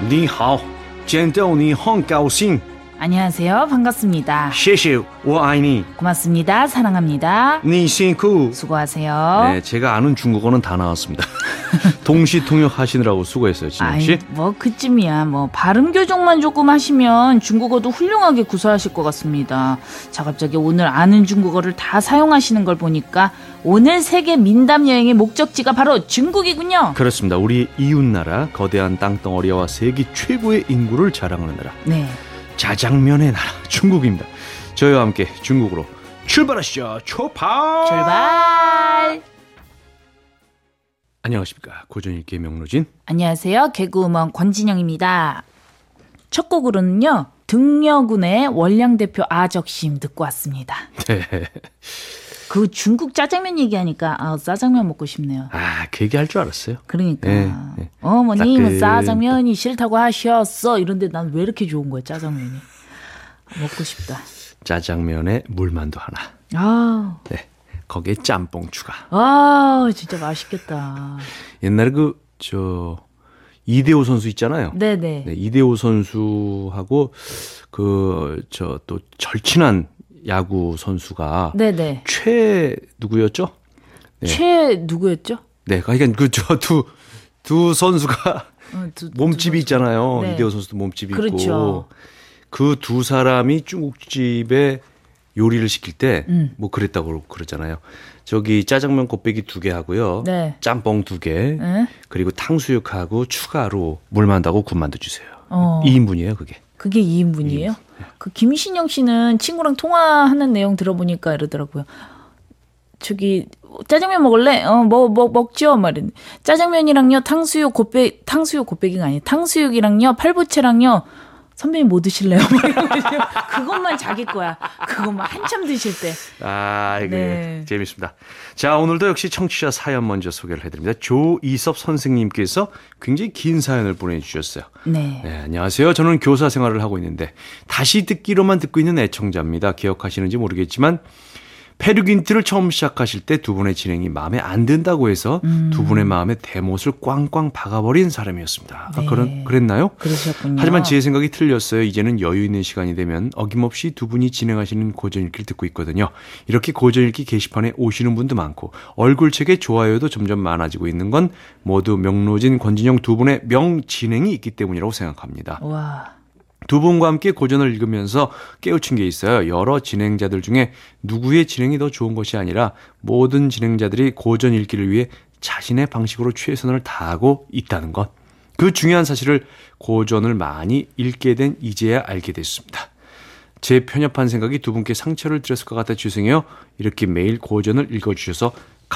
你好，见到你很高兴。 안녕하세요. 반갑습니다. 谢谢，我爱你。 고맙습니다. 사랑합니다. 你辛苦。 수고하세요. 네, 제가 아는 중국어는 다 나왔습니다. 동시 통역하시느라고 수고했어요, 진영 씨. 뭐 그쯤이야. 뭐 발음 교정만 조금 하시면 중국어도 훌륭하게 구사하실 것 같습니다. 자, 갑자기 오늘 아는 중국어를 다 사용하시는 걸 보니까 오늘 세계 민담 여행의 목적지가 바로 중국이군요. 그렇습니다. 우리 이웃나라, 거대한 땅덩어리와 세계 최고의 인구를 자랑하는 나라. 네. 짜장면의 나라 중국입니다. 저희와 함께 중국으로 출발하시죠. 출발. 안녕하십니까. 고전읽기의 명로진. 안녕하세요. 개그우먼 권진영입니다. 첫 곡으로는요. 등려군의 원량대표 아적심 듣고 왔습니다. 네. 그 중국 짜장면 얘기하니까 짜장면 먹고 싶네요. 그 얘기할 줄 알았어요. 그러니까 네. 어머님은 짜장면이 싫다고 하셨어. 이런데 난 왜 이렇게 좋은 거야 짜장면이. 먹고 싶다. 짜장면에 물만두 하나. 네. 거기에 짬뽕 추가. 진짜 맛있겠다. 옛날에 이대호 선수 있잖아요. 네네. 네, 이대호 선수하고 또 절친한 야구 선수가 네네. 누구였죠? 네. 누구였죠? 네, 그러니까 두 선수가 몸집이 있잖아요. 네. 이대호 선수도 몸집이 그렇죠. 있고 그 두 사람이 중국집에 요리를 시킬 때 뭐 그랬다고 그러잖아요. 저기 짜장면 곱빼기 2개 하고요. 네. 짬뽕 2개. 네. 그리고 탕수육하고 추가로 물만두하고 군만두 주세요. 2인분이에요, 그게. 그게 2인분이에요? 네. 그 김신영 씨는 친구랑 통화하는 내용 들어보니까 이러더라고요. 저기 짜장면 먹을래? 먹죠. 말은 짜장면이랑요 탕수육 곱빼기가 아니에요. 탕수육이랑요 팔보채랑요 선배님 뭐 드실래요? 그것만 자기 거야. 그것만 한참 드실 때. 이게 네. 재밌습니다. 자, 오늘도 역시 청취자 사연 먼저 소개를 해드립니다. 조이섭 선생님께서 굉장히 긴 사연을 보내주셨어요. 네. 네, 안녕하세요. 저는 교사 생활을 하고 있는데 다시 듣기로만 듣고 있는 애청자입니다. 기억하시는지 모르겠지만 페르귄트를 처음 시작하실 때 두 분의 진행이 마음에 안 든다고 해서 두 분의 마음에 대못을 꽝꽝 박아버린 사람이었습니다. 네. 그랬나요? 그러셨군요. 하지만 제 생각이 틀렸어요. 이제는 여유 있는 시간이 되면 어김없이 두 분이 진행하시는 고전읽기를 듣고 있거든요. 이렇게 고전읽기 게시판에 오시는 분도 많고 얼굴책에 좋아요도 점점 많아지고 있는 건 모두 명로진, 권진영 두 분의 명진행이 있기 때문이라고 생각합니다. 와. 두 분과 함께 고전을 읽으면서 깨우친 게 있어요. 여러 진행자들 중에 누구의 진행이 더 좋은 것이 아니라 모든 진행자들이 고전 읽기를 위해 자신의 방식으로 최선을 다하고 있다는 것. 그 중요한 사실을 고전을 많이 읽게 된 이제야 알게 됐습니다. 제 편협한 생각이 두 분께 상처를 드렸을 것 같아 죄송해요. 이렇게 매일 고전을 읽어주셔서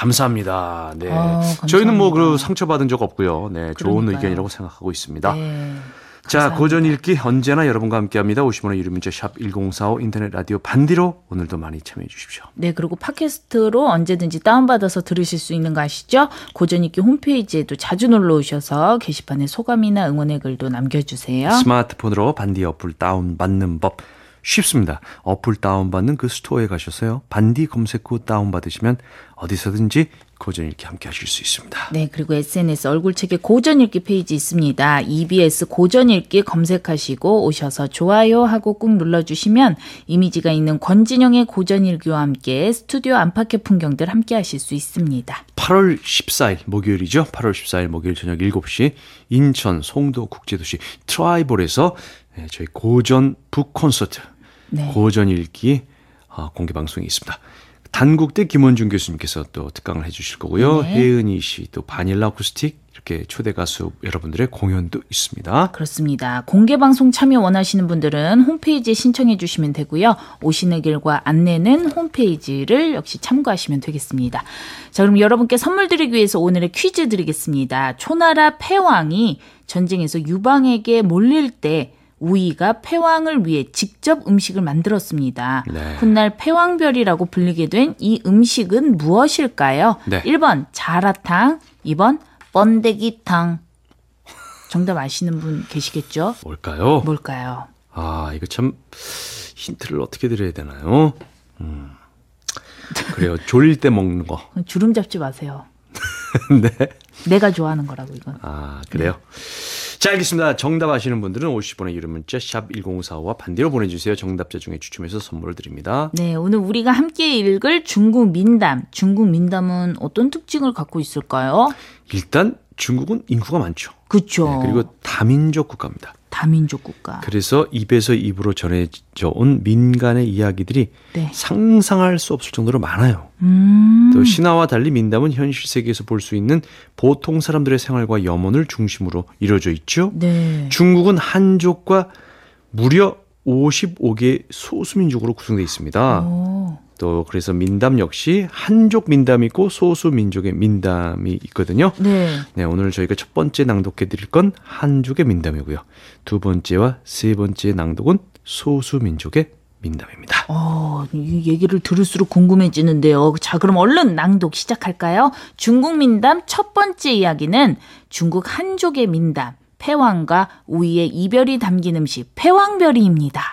감사합니다. 네, 감사합니다. 저희는 상처받은 적 없고요. 네, 좋은 그러니까요. 의견이라고 생각하고 있습니다. 네. 자, 고전 읽기 언제나 여러분과 함께합니다. 50원의 유료 문자 샵 1045 인터넷 라디오 반디로 오늘도 많이 참여해 주십시오. 네, 그리고 팟캐스트로 언제든지 다운받아서 들으실 수 있는 거 아시죠? 고전 읽기 홈페이지에도 자주 놀러 오셔서 게시판에 소감이나 응원의 글도 남겨주세요. 스마트폰으로 반디 어플 다운받는 법 쉽습니다. 어플 다운받는 그 스토어에 가셔서요. 반디 검색 후 다운받으시면 어디서든지 고전 읽기 함께 하실 수 있습니다. 네, 그리고 SNS 얼굴책에 고전 읽기 페이지 있습니다. EBS 고전 읽기 검색하시고 오셔서 좋아요 하고 꾹 눌러주시면 이미지가 있는 권진영의 고전 읽기와 함께 스튜디오 안팎의 풍경들 함께 하실 수 있습니다. 8월 14일 목요일이죠. 8월 14일 목요일 저녁 7시 인천 송도 국제도시 트라이벌에서 저희 고전 북 콘서트 고전 읽기 공개 방송이 있습니다. 단국대 김원중 교수님께서 또 특강을 해주실 거고요. 네. 혜은이 씨, 또 바닐라 아쿠스틱 이렇게 초대 가수 여러분들의 공연도 있습니다. 그렇습니다. 공개방송 참여 원하시는 분들은 홈페이지에 신청해 주시면 되고요. 오시는 길과 안내는 홈페이지를 역시 참고하시면 되겠습니다. 자, 그럼 여러분께 선물 드리기 위해서 오늘의 퀴즈 드리겠습니다. 초나라 패왕이 전쟁에서 유방에게 몰릴 때 우이가 패왕을 위해 직접 음식을 만들었습니다. 네. 훗날 패왕별이라고 불리게 된 이 음식은 무엇일까요? 네. 1번 자라탕, 2번 번데기탕. 정답 아시는 분 계시겠죠? 뭘까요? 뭘까요? 이거 참 힌트를 어떻게 드려야 되나요? 그래요. 졸릴 때 먹는 거. 주름 잡지 마세요. 네. 내가 좋아하는 거라고 이건. 그래요? 자, 알겠습니다. 정답 아시는 분들은 50번의 유료 문자 샵 1045와 반대로 보내주세요. 정답자 중에 추첨해서 선물을 드립니다. 네, 오늘 우리가 함께 읽을 중국 민담. 중국 민담은 어떤 특징을 갖고 있을까요? 일단 중국은 인구가 많죠. 그렇죠. 네, 그리고 다민족 국가입니다. 다민족 국가. 그래서 입에서 입으로 전해져 온 민간의 이야기들이 네. 상상할 수 없을 정도로 많아요. 또 신화와 달리 민담은 현실 세계에서 볼 수 있는 보통 사람들의 생활과 염원을 중심으로 이루어져 있죠. 네. 중국은 한족과 무려 55개의 소수민족으로 구성되어 있습니다. 오. 또 그래서 민담 역시 한족 민담이 있고 소수민족의 민담이 있거든요. 네. 네, 오늘 저희가 첫 번째 낭독해 드릴 건 한족의 민담이고요. 두 번째와 세 번째 낭독은 소수민족의 민담입니다. 이 얘기를 들을수록 궁금해지는데요. 자, 그럼 얼른 낭독 시작할까요? 중국 민담 첫 번째 이야기는 중국 한족의 민담, 패왕과 우희의 이별이 담긴 음식, 패왕별이입니다.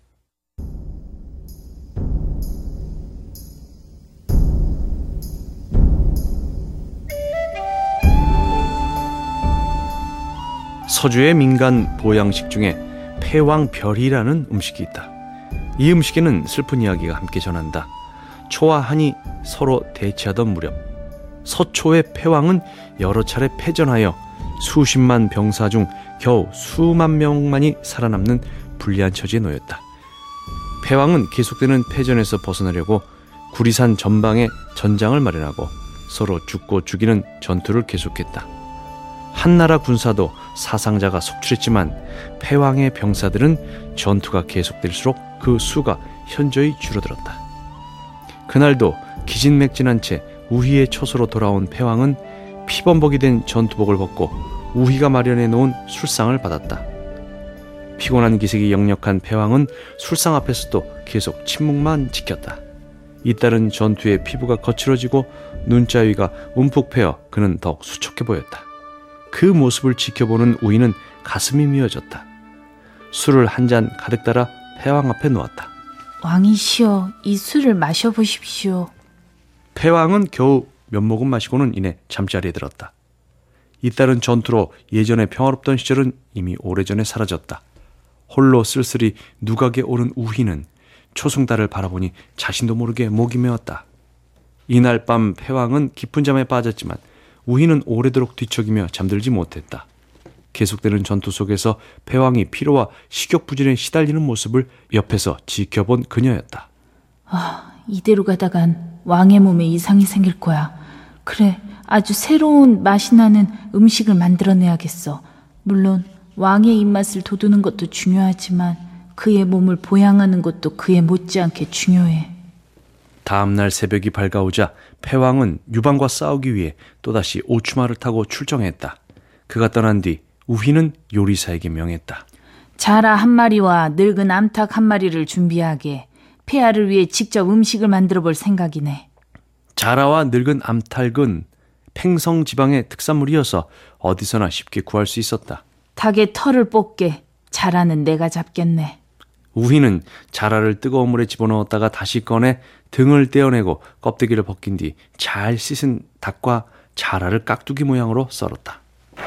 서주의 민간 보양식 중에 패왕별이라는 음식이 있다. 이 음식에는 슬픈 이야기가 함께 전한다. 초와 한이 서로 대치하던 무렵 서초의 패왕은 여러 차례 패전하여 수십만 병사 중 겨우 수만 명만이 살아남는 불리한 처지에 놓였다. 패왕은 계속되는 패전에서 벗어나려고 구리산 전방에 전장을 마련하고 서로 죽고 죽이는 전투를 계속했다. 한나라 군사도 사상자가 속출했지만 패왕의 병사들은 전투가 계속될수록 그 수가 현저히 줄어들었다. 그날도 기진맥진한 채 우희의 처소로 돌아온 패왕은 피범벅이 된 전투복을 벗고 우희가 마련해 놓은 술상을 받았다. 피곤한 기색이 역력한 패왕은 술상 앞에서도 계속 침묵만 지켰다. 잇따른 전투에 피부가 거칠어지고 눈자위가 움푹 패어 그는 더욱 수척해 보였다. 그 모습을 지켜보는 우희는 가슴이 미어졌다. 술을 한 잔 가득 따라 패왕 앞에 놓았다. 왕이시여, 이 술을 마셔보십시오. 패왕은 겨우 몇 모금 마시고는 이내 잠자리에 들었다. 잇따른 전투로 예전에 평화롭던 시절은 이미 오래전에 사라졌다. 홀로 쓸쓸히 누각에 오른 우희는 초승달을 바라보니 자신도 모르게 목이 메었다. 이날 밤 패왕은 깊은 잠에 빠졌지만 우희는 오래도록 뒤척이며 잠들지 못했다. 계속되는 전투 속에서 패왕이 피로와 식욕부진에 시달리는 모습을 옆에서 지켜본 그녀였다. 이대로 가다간 왕의 몸에 이상이 생길 거야. 그래, 아주 새로운 맛이 나는 음식을 만들어내야겠어. 물론 왕의 입맛을 돋우는 것도 중요하지만 그의 몸을 보양하는 것도 그에 못지않게 중요해. 다음날 새벽이 밝아오자 패왕은 유방과 싸우기 위해 또다시 오추마를 타고 출정했다. 그가 떠난 뒤 우희는 요리사에게 명했다. 자라 한 마리와 늙은 암탉 한 마리를 준비하게. 폐하를 위해 직접 음식을 만들어 볼 생각이네. 자라와 늙은 암탉은 팽성 지방의 특산물이어서 어디서나 쉽게 구할 수 있었다. 닭의 털을 뽑게. 자라는 내가 잡겠네. 우희는 자라를 뜨거운 물에 집어넣었다가 다시 꺼내 등을 떼어내고 껍데기를 벗긴 뒤 잘 씻은 닭과 자라를 깍두기 모양으로 썰었다.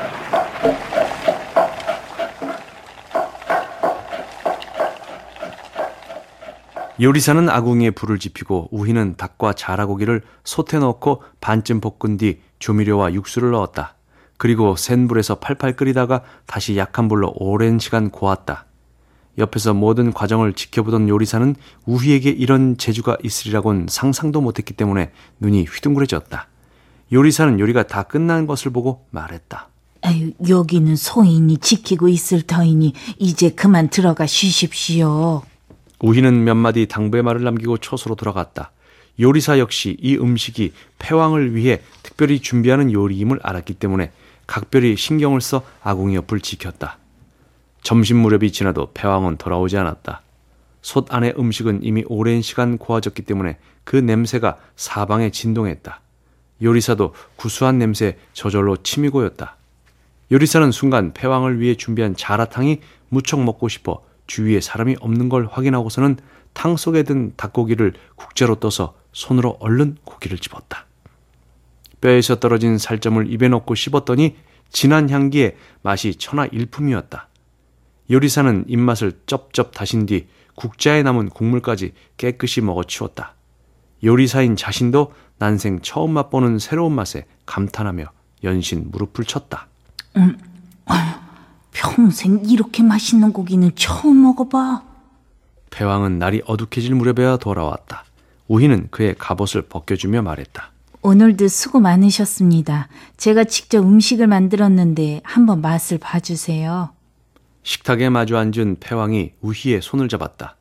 요리사는 아궁이에 불을 지피고 우희는 닭과 자라고기를 솥에 넣고 반쯤 볶은 뒤 조미료와 육수를 넣었다. 그리고 센 불에서 팔팔 끓이다가 다시 약한 불로 오랜 시간 고았다. 옆에서 모든 과정을 지켜보던 요리사는 우희에게 이런 재주가 있으리라고는 상상도 못했기 때문에 눈이 휘둥그레졌다. 요리사는 요리가 다 끝난 것을 보고 말했다. 아유, 여기는 소인이 지키고 있을 터이니 이제 그만 들어가 쉬십시오. 우희는 몇 마디 당부의 말을 남기고 처소로 돌아갔다. 요리사 역시 이 음식이 패왕을 위해 특별히 준비하는 요리임을 알았기 때문에 각별히 신경을 써 아궁이 옆을 지켰다. 점심 무렵이 지나도 패왕은 돌아오지 않았다. 솥 안의 음식은 이미 오랜 시간 고아졌기 때문에 그 냄새가 사방에 진동했다. 요리사도 구수한 냄새에 저절로 침이 고였다. 요리사는 순간 패왕을 위해 준비한 자라탕이 무척 먹고 싶어 주위에 사람이 없는 걸 확인하고서는 탕 속에 든 닭고기를 국자로 떠서 손으로 얼른 고기를 집었다. 뼈에서 떨어진 살점을 입에 넣고 씹었더니 진한 향기에 맛이 천하일품이었다. 요리사는 입맛을 쩝쩝 다신 뒤 국자에 남은 국물까지 깨끗이 먹어치웠다. 요리사인 자신도 난생 처음 맛보는 새로운 맛에 감탄하며 연신 무릎을 쳤다. 평생 이렇게 맛있는 고기는 처음 먹어봐. 패왕은 날이 어둑해질 무렵에야 돌아왔다. 우희는 그의 갑옷을 벗겨주며 말했다. 오늘도 수고 많으셨습니다. 제가 직접 음식을 만들었는데 한번 맛을 봐주세요. 식탁에 마주 앉은 패왕이 우희의 손을 잡았다.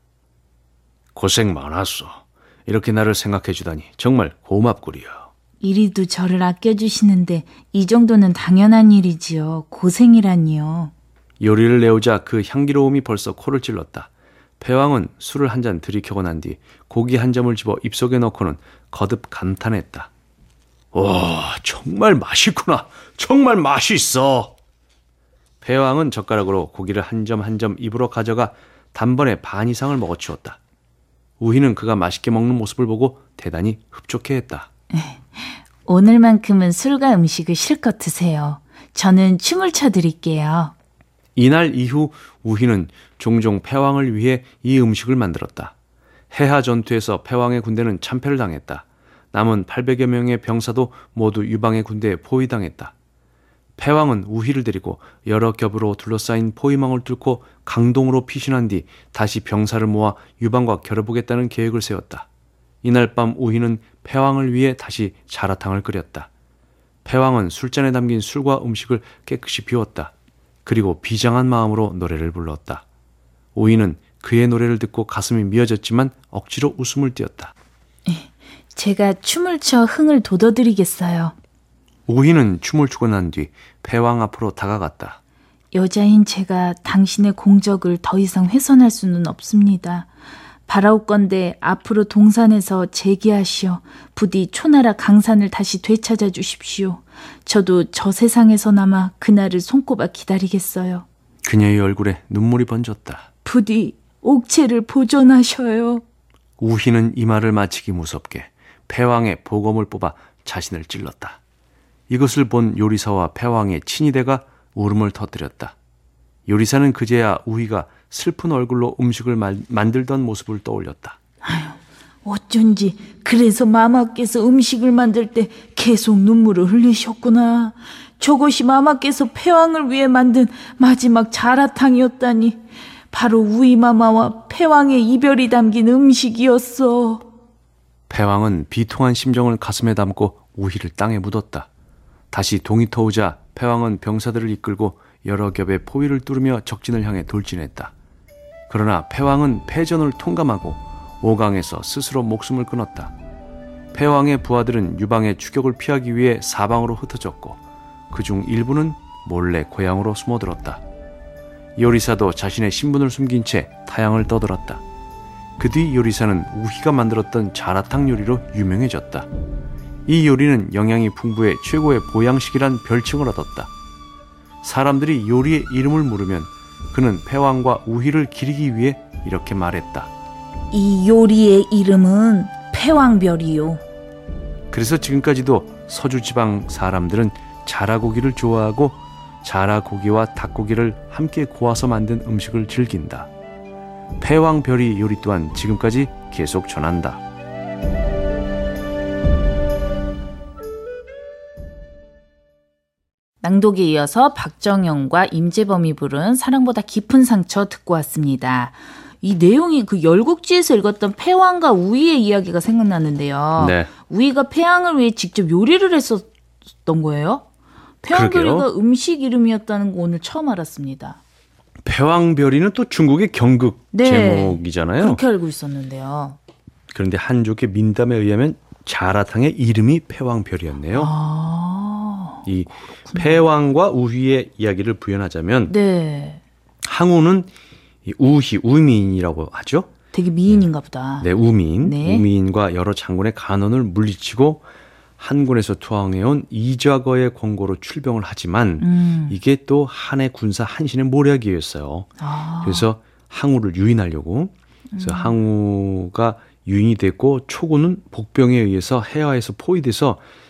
고생 많았어. 이렇게 나를 생각해 주다니 정말 고맙구려. 이리도 저를 아껴주시는데 이 정도는 당연한 일이지요. 고생이라니요. 요리를 내오자 그 향기로움이 벌써 코를 찔렀다. 패왕은 술을 한 잔 들이켜고 난 뒤 고기 한 점을 집어 입속에 넣고는 거듭 감탄했다. 와, 정말 맛있구나. 정말 맛있어. 패왕은 젓가락으로 고기를 한 점 한 점 입으로 가져가 단번에 반 이상을 먹어치웠다. 우희는 그가 맛있게 먹는 모습을 보고 대단히 흡족해했다. 오늘만큼은 술과 음식을 실컷 드세요. 저는 춤을 춰드릴게요. 이날 이후 우희는 종종 패왕을 위해 이 음식을 만들었다. 해하 전투에서 패왕의 군대는 참패를 당했다. 남은 800여 명의 병사도 모두 유방의 군대에 포위당했다. 패왕은 우희를 데리고 여러 겹으로 둘러싸인 포위망을 뚫고 강동으로 피신한 뒤 다시 병사를 모아 유방과 겨뤄보겠다는 계획을 세웠다. 이날 밤 우희는 패왕을 위해 다시 자라탕을 끓였다. 패왕은 술잔에 담긴 술과 음식을 깨끗이 비웠다. 그리고 비장한 마음으로 노래를 불렀다. 우희는 그의 노래를 듣고 가슴이 미어졌지만 억지로 웃음을 띄었다. 제가 춤을 춰 흥을 돋워드리겠어요. 우희는 춤을 추고 난 뒤 패왕 앞으로 다가갔다. 여자인 제가 당신의 공적을 더 이상 훼손할 수는 없습니다. 바라옵건대 앞으로 동산에서 재기하시어 부디 초나라 강산을 다시 되찾아 주십시오. 저도 저 세상에서나마 그날을 손꼽아 기다리겠어요. 그녀의 얼굴에 눈물이 번졌다. 부디 옥체를 보존하셔요. 우희는 이 말을 마치기 무섭게 패왕의 보검을 뽑아 자신을 찔렀다. 이것을 본 요리사와 패왕의 친위대가 울음을 터뜨렸다. 요리사는 그제야 우희가 슬픈 얼굴로 음식을 만들던 모습을 떠올렸다. 어쩐지 그래서 마마께서 음식을 만들 때 계속 눈물을 흘리셨구나. 저것이 마마께서 패왕을 위해 만든 마지막 자라탕이었다니. 바로 우희마마와 패왕의 이별이 담긴 음식이었어. 패왕은 비통한 심정을 가슴에 담고 우희를 땅에 묻었다. 다시 동이 터오자 패왕은 병사들을 이끌고 여러 겹의 포위를 뚫으며 적진을 향해 돌진했다. 그러나 패왕은 패전을 통감하고 오강에서 스스로 목숨을 끊었다. 패왕의 부하들은 유방의 추격을 피하기 위해 사방으로 흩어졌고 그중 일부는 몰래 고향으로 숨어들었다. 요리사도 자신의 신분을 숨긴 채 타향을 떠들었다. 그 뒤 요리사는 우희가 만들었던 자라탕 요리로 유명해졌다. 이 요리는 영양이 풍부해 최고의 보양식이란 별칭을 얻었다. 사람들이 요리의 이름을 물으면 그는 패왕과 우희를 기리기 위해 이렇게 말했다. 이 요리의 이름은 패왕별이요. 그래서 지금까지도 서주 지방 사람들은 자라고기를 좋아하고 자라고기와 닭고기를 함께 고아서 만든 음식을 즐긴다. 패왕별이 요리 또한 지금까지 계속 전한다. 낭독에 이어서 박정영과 임재범이 부른 사랑보다 깊은 상처 듣고 왔습니다. 이 내용이 그 열국지에서 읽었던 패왕과 우희의 이야기가 생각나는데요. 네. 우희가 패왕을 위해 직접 요리를 했었던 거예요? 패왕별이가 음식 이름이었다는 거 오늘 처음 알았습니다. 패왕별이는 또 중국의 경극 제목이잖아요. 그렇게 알고 있었는데요. 그런데 한족의 민담에 의하면 자라탕의 이름이 패왕별이었네요. 이 패왕과 우희의 이야기를 부연하자면 네. 항우는 이 우민이라고 하죠. 되게 미인인가 보다. 네, 우민. 네. 우민과 여러 장군의 간원을 물리치고 한군에서 투항해온 이좌거의 권고로 출병을 하지만 이게 또 한의 군사 한신의 모략이었어요. 그래서 항우를 유인하려고. 그래서 항우가 유인이 됐고 초구는 복병에 의해서 해하에서 포위돼서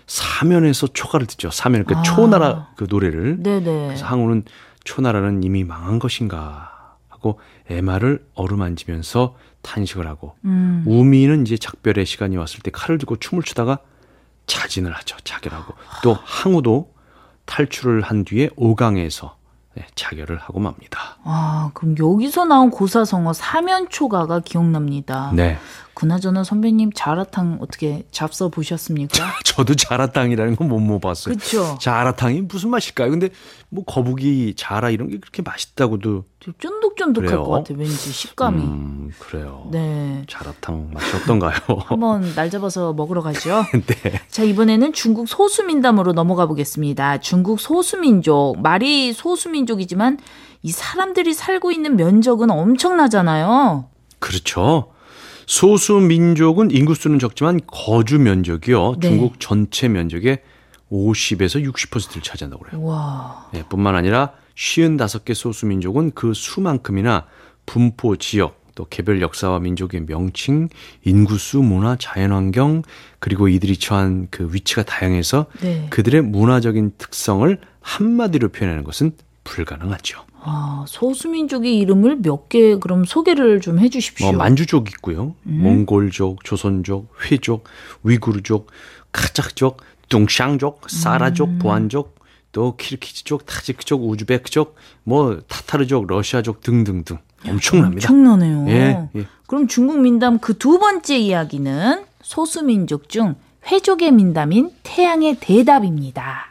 사면에서 초가를 듣죠. 사면, 그러니까 초나라 그 노래를. 네네. 그래서 항우는 초나라는 이미 망한 것인가 하고 애마를 어루만지면서 탄식을 하고 우미는 이제 작별의 시간이 왔을 때 칼을 들고 춤을 추다가 자진을 하죠. 자결하고 또 항우도 탈출을 한 뒤에 오강에서 자결을 하고 맙니다. 그럼 여기서 나온 고사성어 사면초가가 기억납니다. 네. 그나저나 선배님 자라탕 어떻게 잡숴 보셨습니까? 저도 자라탕이라는 건 못 먹어봤어요. 그렇죠. 자라탕이 무슨 맛일까요? 근데 뭐 거북이, 자라 이런 게 그렇게 맛있다고도 쫀득쫀득할 그래요? 것 같아요. 왠지 식감이. 그래요. 네. 자라탕 맛이 어떤가요? 한번 날 잡아서 먹으러 가죠. 네. 자, 이번에는 중국 소수민담으로 넘어가 보겠습니다. 중국 소수민족, 말이 소수민족이지만 이 사람들이 살고 있는 면적은 엄청나잖아요. 그렇죠. 소수민족은 인구수는 적지만 거주 면적이요. 네. 중국 전체 면적의 50에서 60%를 차지한다고 그래요. 와. 네, 뿐만 아니라 55개 소수민족은 그 수만큼이나 분포, 지역, 또 개별 역사와 민족의 명칭, 인구수, 문화, 자연환경, 그리고 이들이 처한 그 위치가 다양해서 네. 그들의 문화적인 특성을 한마디로 표현하는 것은 불가능하죠. 소수민족의 이름을 몇 개 그럼 소개를 좀 해주십시오. 만주족 있고요. 몽골족, 조선족, 회족, 위구르족, 카자흐족, 뚱샹족, 사라족, 보안족, 또 키르키즈족, 타지크족, 우즈베크족, 뭐 타타르족, 러시아족 등등등 엄청납니다. 엄청나네요. 예, 예. 그럼 중국 민담 그 두 번째 이야기는 소수민족 중 회족의 민담인 태양의 대답입니다.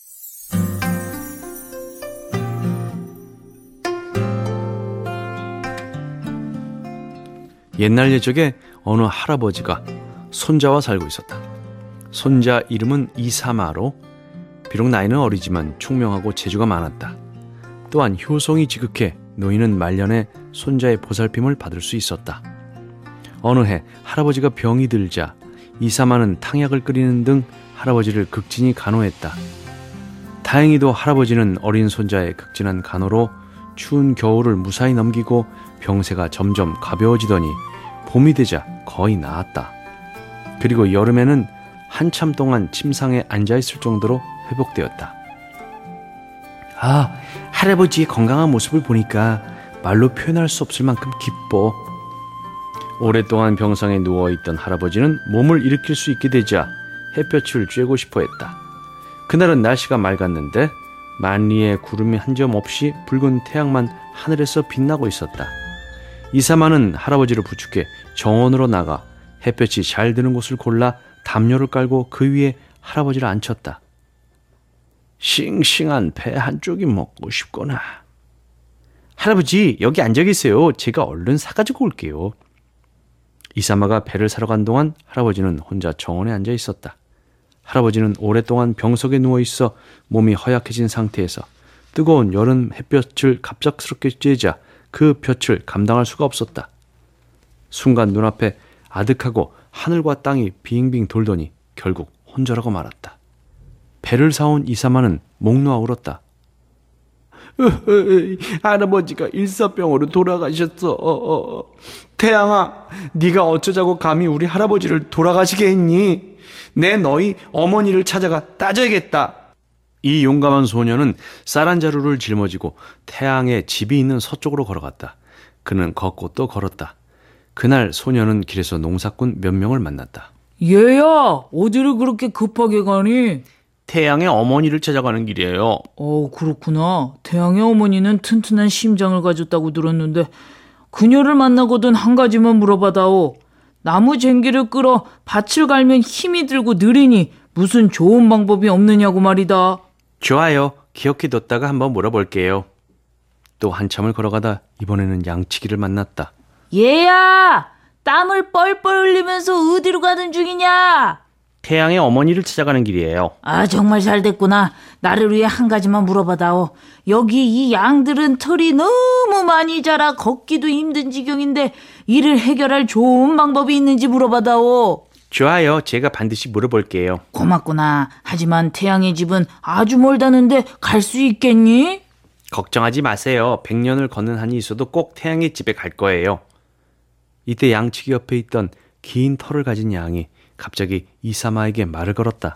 옛날 예적에 어느 할아버지가 손자와 살고 있었다. 손자 이름은 이사마로 비록 나이는 어리지만 총명하고 재주가 많았다. 또한 효성이 지극해 노인은 말년에 손자의 보살핌을 받을 수 있었다. 어느 해 할아버지가 병이 들자 이사마는 탕약을 끓이는 등 할아버지를 극진히 간호했다. 다행히도 할아버지는 어린 손자의 극진한 간호로 추운 겨울을 무사히 넘기고 병세가 점점 가벼워지더니 봄이 되자 거의 나았다. 그리고 여름에는 한참 동안 침상에 앉아있을 정도로 회복되었다. 할아버지의 건강한 모습을 보니까 말로 표현할 수 없을 만큼 기뻐. 오랫동안 병상에 누워있던 할아버지는 몸을 일으킬 수 있게 되자 햇볕을 쬐고 싶어 했다. 그날은 날씨가 맑았는데 만리의 구름이 한 점 없이 붉은 태양만 하늘에서 빛나고 있었다. 이사마는 할아버지를 부축해 정원으로 나가 햇볕이 잘 드는 곳을 골라 담요를 깔고 그 위에 할아버지를 앉혔다. 싱싱한 배 한쪽이 먹고 싶구나. 할아버지, 여기 앉아 계세요. 제가 얼른 사가지고 올게요. 이사마가 배를 사러 간 동안 할아버지는 혼자 정원에 앉아 있었다. 할아버지는 오랫동안 병석에 누워있어 몸이 허약해진 상태에서 뜨거운 여름 햇볕을 갑작스럽게 쬐자 그 볕을 감당할 수가 없었다. 순간 눈앞에 아득하고 하늘과 땅이 빙빙 돌더니 결국 혼절하고 말았다. 배를 사온 이사마는 목 놓아 울었다. 할아버지가 일사병으로 돌아가셨어. 태양아, 네가 어쩌자고 감히 우리 할아버지를 돌아가시게 했니? 내 너희 어머니를 찾아가 따져야겠다. 이 용감한 소녀는 쌀 한 자루를 짊어지고 태양의 집이 있는 서쪽으로 걸어갔다. 그는 걷고 또 걸었다. 그날 소녀는 길에서 농사꾼 몇 명을 만났다. 얘야, 어디를 그렇게 급하게 가니? 태양의 어머니를 찾아가는 길이에요. 그렇구나. 태양의 어머니는 튼튼한 심장을 가졌다고 들었는데 그녀를 만나거든 한 가지만 물어봐다오. 나무 쟁기를 끌어 밭을 갈면 힘이 들고 느리니 무슨 좋은 방법이 없느냐고 말이다. 좋아요. 기억해뒀다가 한번 물어볼게요. 또 한참을 걸어가다 이번에는 양치기를 만났다. 얘야, 땀을 뻘뻘 흘리면서 어디로 가는 중이냐? 태양의 어머니를 찾아가는 길이에요. 정말 잘 됐구나. 나를 위해 한 가지만 물어봐다오. 여기 이 양들은 털이 너무 많이 자라 걷기도 힘든 지경인데 이를 해결할 좋은 방법이 있는지 물어봐다오. 좋아요. 제가 반드시 물어볼게요. 고맙구나. 하지만 태양의 집은 아주 멀다는데 갈 수 있겠니? 걱정하지 마세요. 100년을 걷는 한이 있어도 꼭 태양의 집에 갈 거예요. 이때 양치기 옆에 있던 긴 털을 가진 양이 갑자기 이사마에게 말을 걸었다.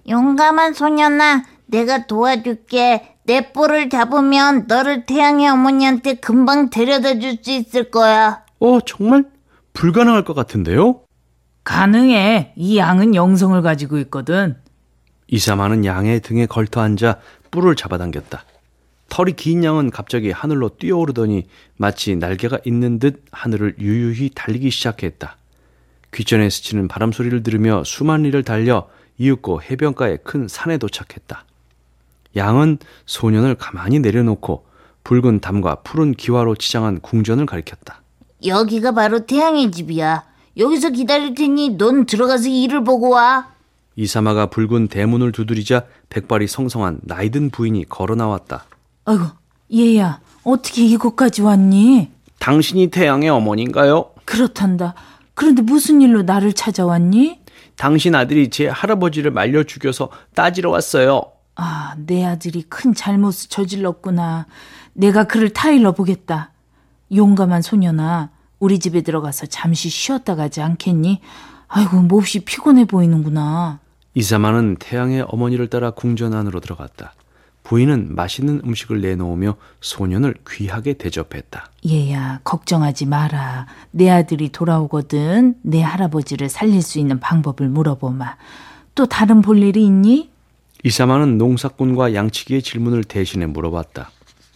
용감한 소년아, 내가 도와줄게. 내 뿔을 잡으면 너를 태양의 어머니한테 금방 데려다 줄 수 있을 거야. 정말 불가능할 것 같은데요? 가능해. 이 양은 영성을 가지고 있거든. 이사마는 양의 등에 걸터 앉아 뿔을 잡아당겼다. 털이 긴 양은 갑자기 하늘로 뛰어오르더니 마치 날개가 있는 듯 하늘을 유유히 달리기 시작했다. 귓전에 스치는 바람 소리를 들으며 수만 리를 달려 이윽고 해변가의 큰 산에 도착했다. 양은 소년을 가만히 내려놓고 붉은 담과 푸른 기와로 치장한 궁전을 가리켰다. 여기가 바로 태양의 집이야. 여기서 기다릴 테니 넌 들어가서 일을 보고 와. 이사마가 붉은 대문을 두드리자 백발이 성성한 나이든 부인이 걸어 나왔다. 아이고, 얘야, 어떻게 이곳까지 왔니? 당신이 태양의 어머니인가요? 그렇단다. 그런데 무슨 일로 나를 찾아왔니? 당신 아들이 제 할아버지를 말려 죽여서 따지러 왔어요. 내 아들이 큰 잘못을 저질렀구나. 내가 그를 타일러 보겠다. 용감한 소년아, 우리 집에 들어가서 잠시 쉬었다 가지 않겠니? 아이고, 몹시 피곤해 보이는구나. 이사마는 태양의 어머니를 따라 궁전 안으로 들어갔다. 부인은 맛있는 음식을 내놓으며 소년을 귀하게 대접했다. 얘야, 걱정하지 마라. 내 아들이 돌아오거든 내 할아버지를 살릴 수 있는 방법을 물어보마. 또 다른 볼 일이 있니? 이사마는 농사꾼과 양치기의 질문을 대신해 물어봤다.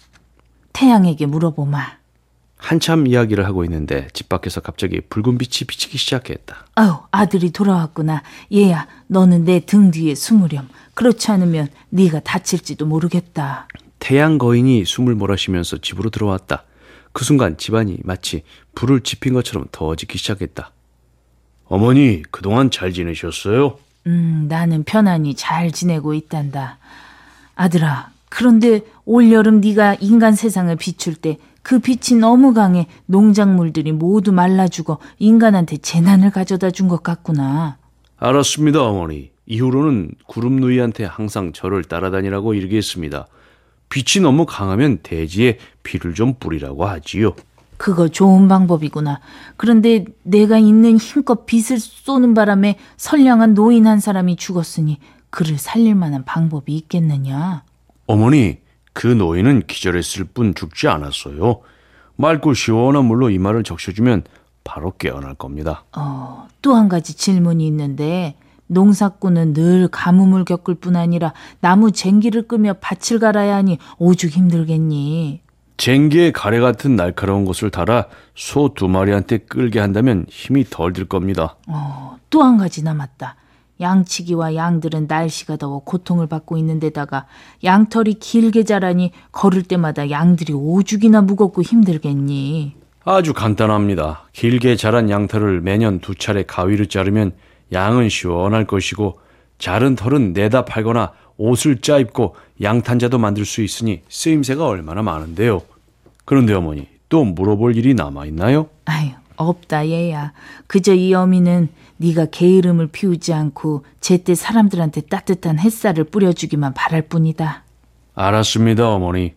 태양에게 물어보마. 한참 이야기를 하고 있는데 집 밖에서 갑자기 붉은 빛이 비치기 시작했다. 아들이 돌아왔구나. 얘야, 너는 내 등 뒤에 숨으렴. 그렇지 않으면 네가 다칠지도 모르겠다. 태양 거인이 숨을 몰아쉬면서 집으로 들어왔다. 그 순간 집안이 마치 불을 지핀 것처럼 더워지기 시작했다. 어머니, 그동안 잘 지내셨어요? 나는 편안히 잘 지내고 있단다. 아들아, 그런데 올여름 네가 인간 세상을 비출 때 그 빛이 너무 강해 농작물들이 모두 말라 죽어 인간한테 재난을 가져다 준 것 같구나. 알았습니다, 어머니. 이후로는 구름누이한테 항상 저를 따라다니라고 일기했습니다. 빛이 너무 강하면 대지에 비를 좀 뿌리라고 하지요. 그거 좋은 방법이구나. 그런데 내가 있는 힘껏 빛을 쏘는 바람에 선량한 노인 한 사람이 죽었으니 그를 살릴 만한 방법이 있겠느냐? 어머니, 그 노인은 기절했을 뿐 죽지 않았어요. 맑고 시원한 물로 이마를 적셔주면 바로 깨어날 겁니다. 또 한 가지 질문이 있는데 농사꾼은 늘 가뭄을 겪을 뿐 아니라 나무 쟁기를 끄며 밭을 갈아야 하니 오죽 힘들겠니? 쟁기에 가래 같은 날카로운 것을 달아 소 2마리한테 끌게 한다면 힘이 덜 들 겁니다. 또 한 가지 남았다. 양치기와 양들은 날씨가 더워 고통을 받고 있는 데다가 양털이 길게 자라니 걸을 때마다 양들이 오죽이나 무겁고 힘들겠니? 아주 간단합니다. 길게 자란 양털을 매년 2차례 가위로 자르면 양은 시원할 것이고 자른 털은 내다 팔거나 옷을 짜입고 양탄자도 만들 수 있으니 쓰임새가 얼마나 많은데요. 그런데 어머니, 또 물어볼 일이 남아있나요? 없다 얘야. 그저 이 어미는 네가 게으름을 피우지 않고 제때 사람들한테 따뜻한 햇살을 뿌려주기만 바랄 뿐이다. 알았습니다, 어머니.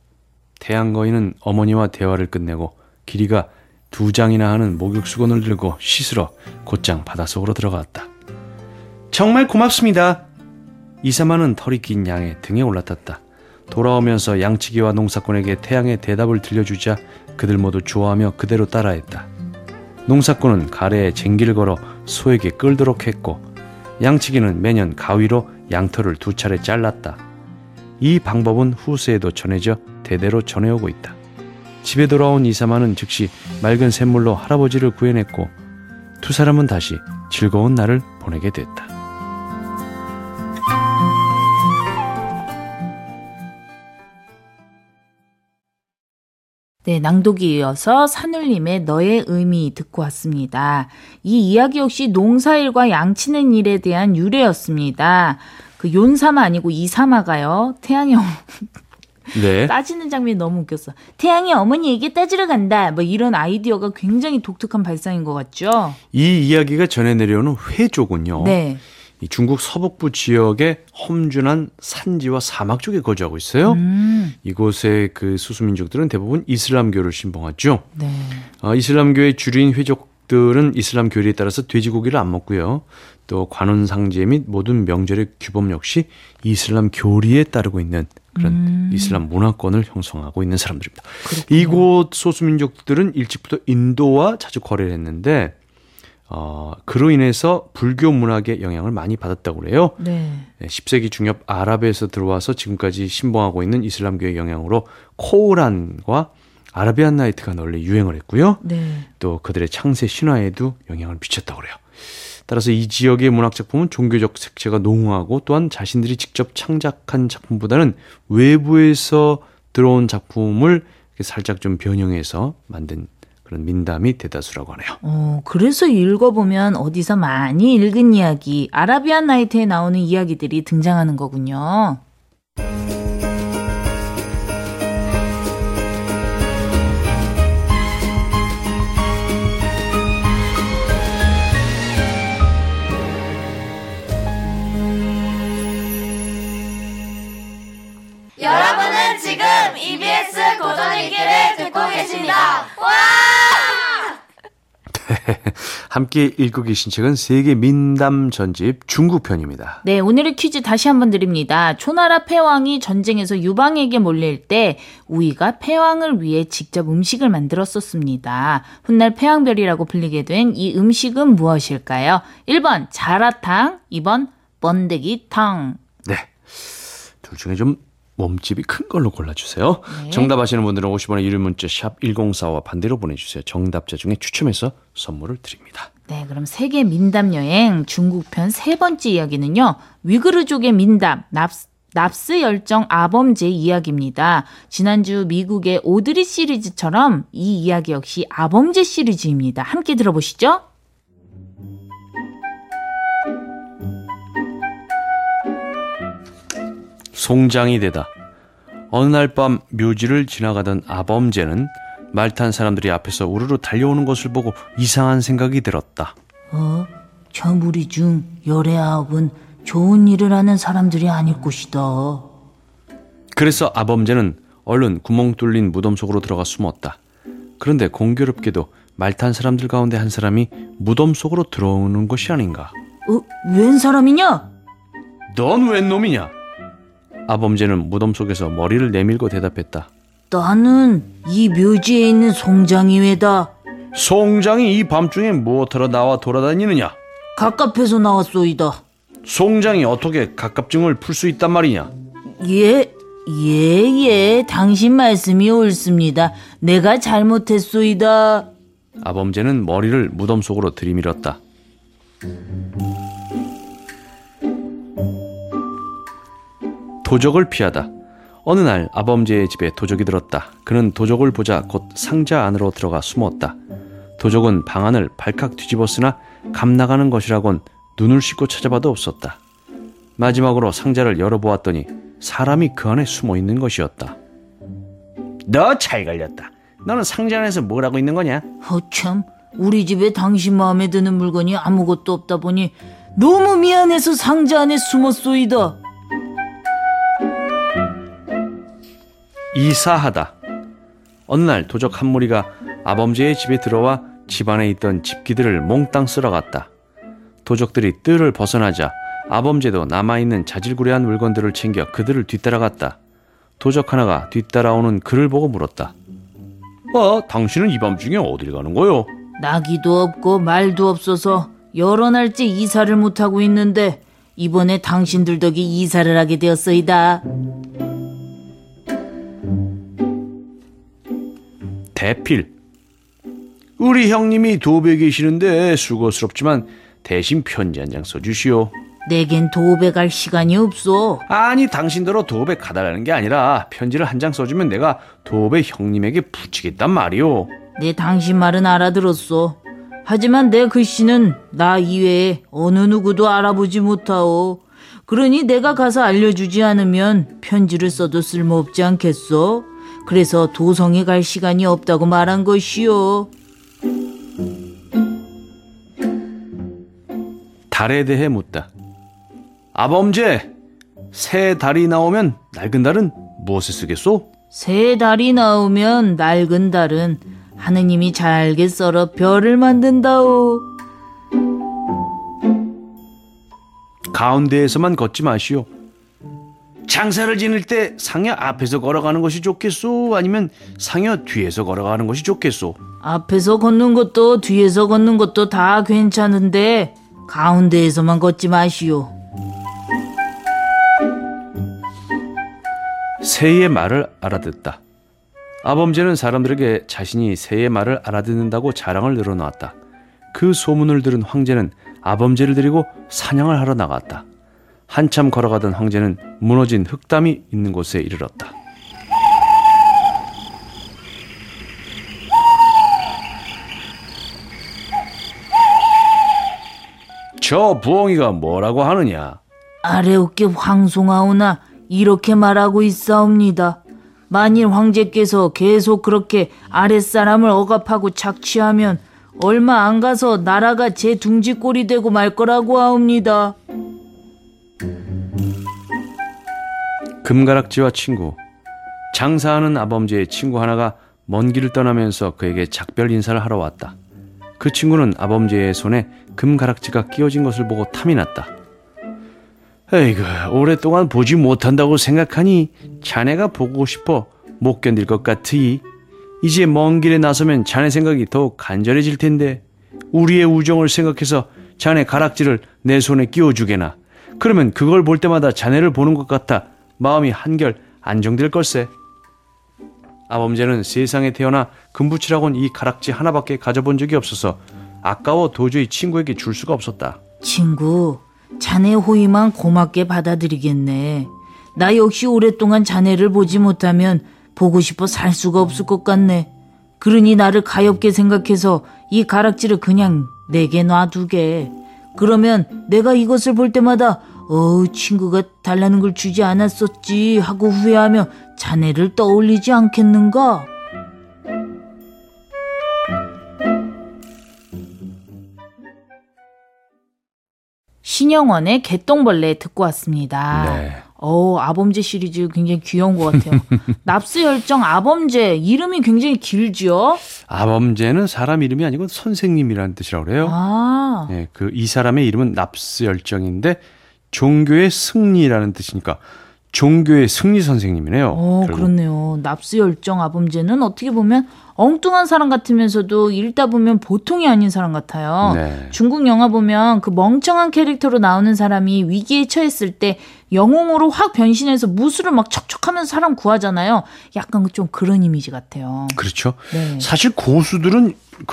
태양거인은 어머니와 대화를 끝내고 길이가 2장이나 하는 목욕수건을 들고 씻으러 곧장 바닷속으로 들어갔다. 정말 고맙습니다. 이사마는 털이 긴 양의 등에 올라탔다. 돌아오면서 양치기와 농사꾼에게 태양의 대답을 들려주자 그들 모두 좋아하며 그대로 따라했다. 농사꾼은 가래에 쟁기를 걸어 소에게 끌도록 했고 양치기는 매년 가위로 양털을 2차례 잘랐다. 이 방법은 후세에도 전해져 대대로 전해오고 있다. 집에 돌아온 이사마는 즉시 맑은 샘물로 할아버지를 구해냈고 두 사람은 다시 즐거운 날을 보내게 됐다. 네, 낭독에 이어서 산울림의 너의 의미 듣고 왔습니다. 이 이야기 역시 농사일과 양치는 일에 대한 유래였습니다. 그 윤사마 아니고 이사마가요. 태양의 네. 따지는 장면이 너무 웃겼어. 태양이 어머니에게 따지러 간다. 뭐 이런 아이디어가 굉장히 독특한 발상인 것 같죠? 이 이야기가 전해 내려오는 회족은요. 네. 이 중국 서북부 지역의 험준한 산지와 사막 쪽에 거주하고 있어요. 이곳의 그 수수민족들은 대부분 이슬람교를 신봉하죠. 네. 이슬람교의 주류인 회족 민족들은 이슬람 교리에 따라서 돼지고기를 안 먹고요. 또 관훈상제 및 모든 명절의 규범 역시 이슬람 교리에 따르고 있는 그런 이슬람 문화권을 형성하고 있는 사람들입니다. 그렇군요. 이곳 소수민족들은 일찍부터 인도와 자주 거래를 했는데 그로 인해서 불교 문학의 영향을 많이 받았다고 그래요. 네. 10세기 중엽 아랍에서 들어와서 지금까지 신봉하고 있는 이슬람교의 영향으로 코란과 아라비안 나이트가 널리 유행을 했고요. 네. 또 그들의 창세 신화에도 영향을 미쳤다고 그래요. 따라서 이 지역의 문학 작품은 종교적 색채가 농후하고 또한 자신들이 직접 창작한 작품보다는 외부에서 들어온 작품을 살짝 좀 변형해서 만든 그런 민담이 대다수라고 하네요. 그래서 읽어보면 어디서 많이 읽은 이야기, 아라비안 나이트에 나오는 이야기들이 등장하는 거군요. 여러분은 지금 EBS 고전일기를 듣고 계십니다. 와! 함께 읽고 계신 책은 세계 민담 전집 중국편입니다. 네, 오늘의 퀴즈 다시 한번 드립니다. 초나라 패왕이 전쟁에서 유방에게 몰릴 때 우이가 패왕을 위해 직접 음식을 만들었었습니다. 훗날 패왕별이라고 불리게 된 이 음식은 무엇일까요? 1번 자라탕, 2번 번데기탕. 네, 둘 중에 좀 몸집이 큰 걸로 골라주세요. 네. 정답 아시는 분들은 50원의 유료 문자 샵 1045와 반대로 보내주세요. 정답자 중에 추첨해서 선물을 드립니다. 네, 그럼 세계 민담 여행 중국편 세 번째 이야기는요. 위그르족의 민담, 납스 열정 아범제 이야기입니다. 지난주 미국의 오드리 시리즈처럼 이 이야기 역시 아범제 시리즈입니다. 함께 들어보시죠. 송장이 되다. 어느 날 밤 묘지를 지나가던 아범제는 말 탄 사람들이 앞에서 우르르 달려오는 것을 보고 이상한 생각이 들었다. 저 무리 중 열의 아홉은 좋은 일을 하는 사람들이 아닐 것이다. 그래서 아범제는 얼른 구멍 뚫린 무덤 속으로 들어가 숨었다. 그런데 공교롭게도 말 탄 사람들 가운데 한 사람이 무덤 속으로 들어오는 것이 아닌가. 웬 사람이냐? 넌 웬 놈이냐? 아범제는 무덤 속에서 머리를 내밀고 대답했다. 나는 이 묘지에 있는 송장이외다. 송장이 이 밤중에 무엇하러 나와 돌아다니느냐? 가깝해서 나왔소이다. 송장이 어떻게 갑갑증을 풀 수 있단 말이냐? 예, 당신 말씀이 옳습니다. 내가 잘못했소이다. 아범제는 머리를 무덤 속으로 들이밀었다. 도적을 피하다. 어느 날 아범제의 집에 도적이 들었다. 그는 도적을 보자 곧 상자 안으로 들어가 숨었다. 도적은 방 안을 발칵 뒤집었으나 감 나가는 것이라곤 눈을 씻고 찾아봐도 없었다. 마지막으로 상자를 열어보았더니 사람이 그 안에 숨어 있는 것이었다. 너 잘 걸렸다. 너는 상자 안에서 뭘 하고 있는 거냐? 참, 우리 집에 당신 마음에 드는 물건이 아무것도 없다 보니 너무 미안해서 상자 안에 숨었소이다. 이사하다. 어느 날 도적 한 무리가 아범제의 집에 들어와 집 안에 있던 집기들을 몽땅 쓸어갔다. 도적들이 뜰을 벗어나자 아범제도 남아있는 자질구레한 물건들을 챙겨 그들을 뒤따라갔다. 도적 하나가 뒤따라오는 그를 보고 물었다. 당신은 이 밤중에 어딜 가는 거요? 나기도 없고 말도 없어서 여러 날째 이사를 못하고 있는데 이번에 당신들 덕에 이사를 하게 되었소이다. 대필. 우리 형님이 도배에 계시는데 수고스럽지만 대신 편지 한 장 써주시오. 내겐 도배 갈 시간이 없소. 아니, 당신더러 도배 가달라는 게 아니라 편지를 한 장 써주면 내가 도배 형님에게 붙이겠단 말이오. 내 당신 말은 알아들었소. 하지만 내 글씨는 나 이외에 어느 누구도 알아보지 못하오. 그러니 내가 가서 알려주지 않으면 편지를 써도 쓸모없지 않겠소? 그래서 도성에 갈 시간이 없다고 말한 것이요. 달에 대해 묻다. 아범제, 새 달이 나오면 낡은 달은 무엇에 쓰겠소? 새 달이 나오면 낡은 달은 하느님이 잘게 썰어 별을 만든다오. 가운데에서만 걷지 마시오. 장사를 지낼 때 상여 앞에서 걸어가는 것이 좋겠소? 아니면 상여 뒤에서 걸어가는 것이 좋겠소? 앞에서 걷는 것도 뒤에서 걷는 것도 다 괜찮은데 가운데에서만 걷지 마시오. 새의 말을 알아듣다. 아범제는 사람들에게 자신이 새의 말을 알아듣는다고 자랑을 늘어놓았다. 그 소문을 들은 황제는 아범제를 데리고 사냥을 하러 나갔다. 한참 걸어가던 황제는 무너진 흙담이 있는 곳에 이르렀다. 저 부엉이가 뭐라고 하느냐? 아래옵게 황송하오나 이렇게 말하고 있사옵니다. 만일 황제께서 계속 그렇게 아랫사람을 억압하고 착취하면 얼마 안 가서 나라가 제 둥지꼴이 되고 말 거라고 하옵니다. 금가락지와 친구. 장사하는 아범제의 친구 하나가 먼 길을 떠나면서 그에게 작별 인사를 하러 왔다. 그 친구는 아범제의 손에 금가락지가 끼워진 것을 보고 탐이 났다. 에이구, 오랫동안 보지 못한다고 생각하니 자네가 보고 싶어 못 견딜 것 같으이. 이제 먼 길에 나서면 자네 생각이 더욱 간절해질 텐데 우리의 우정을 생각해서 자네 가락지를 내 손에 끼워주게나. 그러면 그걸 볼 때마다 자네를 보는 것 같아 마음이 한결 안정될 걸세. 아범제는 세상에 태어나 금붙이라고는 이 가락지 하나밖에 가져본 적이 없어서 아까워 도저히 친구에게 줄 수가 없었다. 친구, 자네 호의만 고맙게 받아들이겠네. 나 역시 오랫동안 자네를 보지 못하면 보고 싶어 살 수가 없을 것 같네. 그러니 나를 가엾게 생각해서 이 가락지를 그냥 내게 놔두게. 그러면 내가 이것을 볼 때마다 친구가 달라는 걸 주지 않았었지 하고 후회하며 자네를 떠올리지 않겠는가? 신영원의 개똥벌레 듣고 왔습니다. 네. 아범제 시리즈 굉장히 귀여운 것 같아요. 납수열정 아범제 이름이 굉장히 길죠? 아범제는 사람 이름이 아니고 선생님이라는 뜻이라고 그래요. 아, 네, 이 사람의 이름은 납스열정인데 종교의 승리라는 뜻이니까 종교의 승리 선생님이네요. 결국. 그렇네요. 납수열정 아범제는 어떻게 보면 엉뚱한 사람 같으면서도 읽다 보면 보통이 아닌 사람 같아요. 네. 중국 영화 보면 그 멍청한 캐릭터로 나오는 사람이 위기에 처했을 때 영웅으로 확 변신해서 무술을 막 척척하면서 사람 구하잖아요. 약간 좀 그런 이미지 같아요. 그렇죠. 네. 사실 고수들은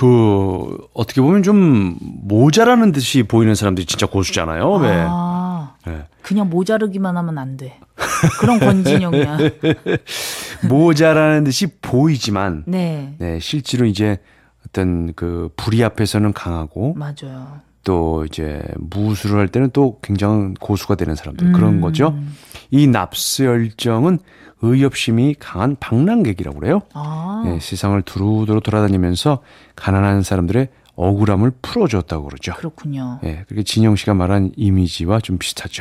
어떻게 보면 좀 모자라는 듯이 보이는 사람들이 진짜 고수잖아요. 네. 그냥 모자르기만 하면 안 돼. 그런 권진영이야. 모자라는 듯이 보이지만 네. 네, 실제로 이제 어떤 그 불의 앞에서는 강하고 맞아요. 또 이제 무술을 할 때는 또 굉장한 고수가 되는 사람들 그런 거죠. 이 납스열정은 의협심이 강한 방랑객이라고 그래요. 네, 세상을 두루두루 돌아다니면서 가난한 사람들의 억울함을 풀어줬다고 그러죠. 그렇군요. 네, 그렇게 진영 씨가 말한 이미지와 좀 비슷하죠.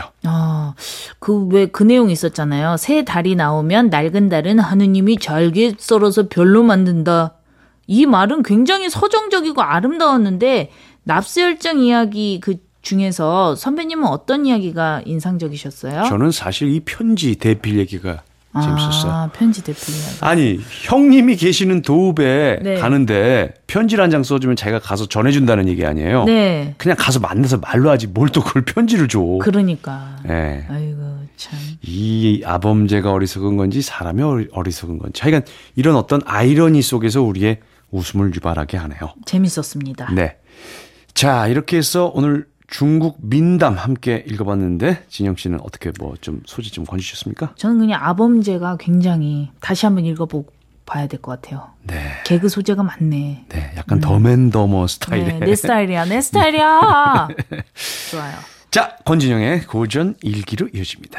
그 내용이 있었잖아요. 새 달이 나오면 낡은 달은 하느님이 잘게 썰어서 별로 만든다. 이 말은 굉장히 서정적이고 아름다웠는데 납수열정 이야기 그 중에서 선배님은 어떤 이야기가 인상적이셨어요? 저는 사실 이 편지 대필 얘기가 재밌었어요. 편지 대필 이야기. 아니, 형님이 계시는 도읍에 네. 가는데 편지를 한 장 써주면 자기가 가서 전해준다는 얘기 아니에요? 네. 그냥 가서 만나서 말로 하지 뭘 또 그걸 편지를 줘. 그러니까. 네. 아이고 참. 이 아범제가 어리석은 건지 사람이 어리석은 건지 하여간 이런 어떤 아이러니 속에서 우리의 웃음을 유발하게 하네요. 재밌었습니다. 네. 자, 이렇게 해서 오늘 중국 민담 함께 읽어봤는데 진영 씨는 어떻게 뭐 좀 소지 좀 건지셨습니까? 저는 그냥 아범제가 굉장히 다시 한번 읽어보고 봐야 될 것 같아요. 네. 개그 소재가 많네. 네, 약간 더맨더머 스타일의. 네, 내 스타일이야, 내 스타일이야. 좋아요. 자, 권진영의 고전 일기로 이어집니다.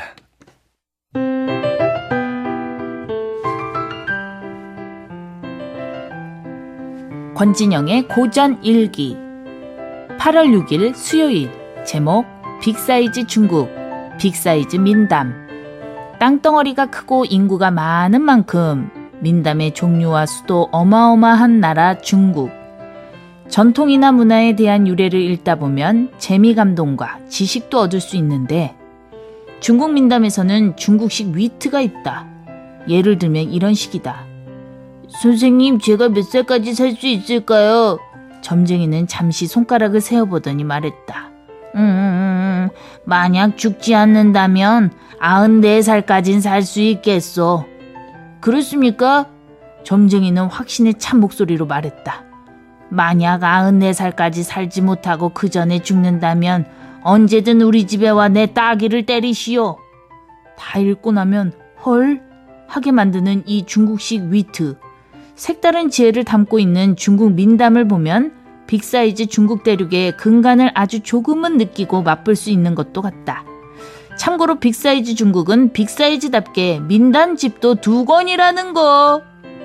권진영의 고전 일기 8월 6일 수요일 제목 빅사이즈 중국 빅사이즈 민담 땅덩어리가 크고 인구가 많은 만큼 민담의 종류와 수도 어마어마한 나라 중국. 전통이나 문화에 대한 유래를 읽다 보면 재미감동과 지식도 얻을 수 있는데 중국 민담에서는 중국식 위트가 있다. 예를 들면 이런 식이다. 선생님, 제가 몇 살까지 살 수 있을까요? 점쟁이는 잠시 손가락을 세어보더니 말했다. 만약 죽지 않는다면 94살까진 살 수 있겠소. 그렇습니까? 점쟁이는 확신에 찬 목소리로 말했다. 만약 94살까지 살지 못하고 그 전에 죽는다면 언제든 우리 집에 와 내 따귀를 때리시오. 다 읽고 나면 헐 하게 만드는 이 중국식 위트. 색다른 지혜를 담고 있는 중국 민담을 보면 빅사이즈 중국 대륙의 근간을 아주 조금은 느끼고 맛볼 수 있는 것도 같다. 참고로 빅사이즈 중국은 빅사이즈답게 민담집도 2권이라는 거.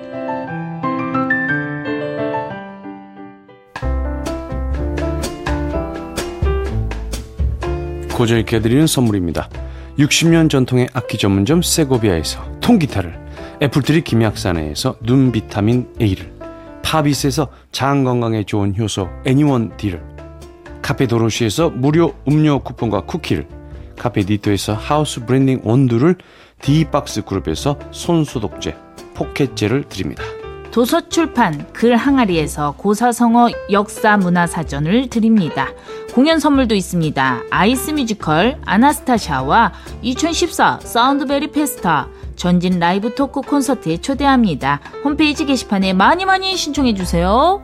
고전 읽기에 드리는 선물입니다. 60년 전통의 악기 전문점 세고비아에서 통기타를, 애플트리 김약산에서 눈 비타민 A를, 파비스에서 장 건강에 좋은 효소 애니원 D를, 카페 도로시에서 무료 음료 쿠폰과 쿠키를, 카페 니토에서 하우스 브랜딩 원두를, D박스 그룹에서 손소독제 포켓젤을 드립니다. 도서출판 글항아리에서 고사성어 역사문화사전을 드립니다. 공연 선물도 있습니다. 아이스 뮤지컬 아나스타샤와 2014 사운드베리 페스타 전진 라이브 토크 콘서트에 초대합니다. 홈페이지 게시판에 많이 신청해주세요.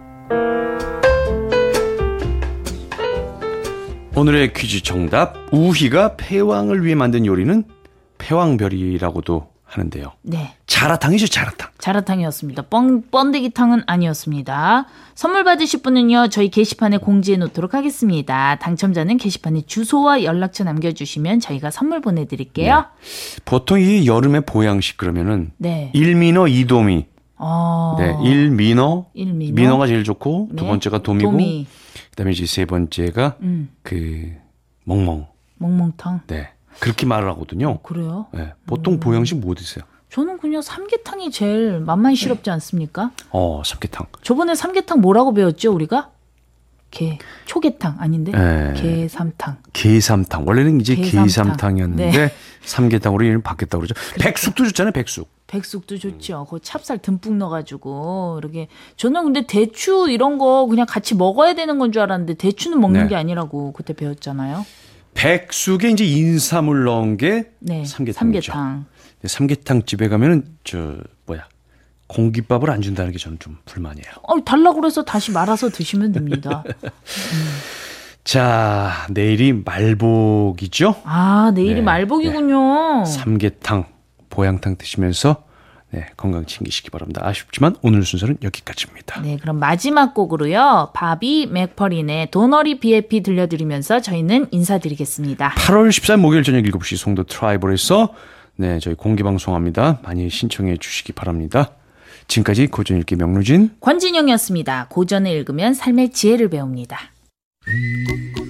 오늘의 퀴즈 정답, 우희가 패왕을 위해 만든 요리는 패왕별이라고도 하는데요. 네. 자라탕이죠, 자라탕. 자라탕이었습니다. 번데기탕은 아니었습니다. 선물 받으실 분은요, 저희 게시판에 공지해 놓도록 하겠습니다. 당첨자는 게시판에 주소와 연락처 남겨주시면 저희가 선물 보내드릴게요. 네. 보통 이 여름의 보양식 그러면은 네. 일민어, 이도미. 네, 일민어. 민어가 제일 좋고, 네. 두 번째가 도미고, 도미. 그다음에 이제 세 번째가 그 멍멍. 멍멍탕. 네. 그렇게 말을 하거든요. 그래요? 네. 보통 보양식 뭐 드세요? 저는 그냥 삼계탕이 제일 맛만시럽지 않습니까? 삼계탕. 저번에 삼계탕 뭐라고 배웠죠, 우리가? 초계탕 아닌데? 네. 게삼탕. 게삼탕. 원래는 이제 게삼탕. 게삼탕이었는데 네. 삼계탕으로 이름 바뀌었다고 그러죠. 그렇죠. 백숙도 좋잖아요, 백숙. 백숙도 좋죠. 그 찹쌀 듬뿍 넣어가지고 이렇게. 저는 근데 대추 이런 거 그냥 같이 먹어야 되는 건 줄 알았는데 대추는 먹는 네. 게 아니라고 그때 배웠잖아요. 백숙에 이제 인삼을 넣은 게 네. 삼계탕이죠. 삼계탕. 삼계탕 집에 가면은 공깃밥을 안 준다는 게 저는 좀 불만이에요. 달라고 그래서 다시 말아서 드시면 됩니다. 자, 내일이 말복이죠? 내일이 네. 말복이군요. 삼계탕, 보양탕 드시면서 건강 챙기시기 바랍니다. 아쉽지만 오늘 순서는 여기까지입니다. 네, 그럼 마지막 곡으로요. 바비 맥퍼린의 도너리 BFP 들려드리면서 저희는 인사드리겠습니다. 8월 14일 목요일 저녁 7시 송도 트라이벌에서 저희 공개방송합니다. 많이 신청해 주시기 바랍니다. 지금까지 고전 읽기 명루진 권진영이었습니다. 고전을 읽으면 삶의 지혜를 배웁니다.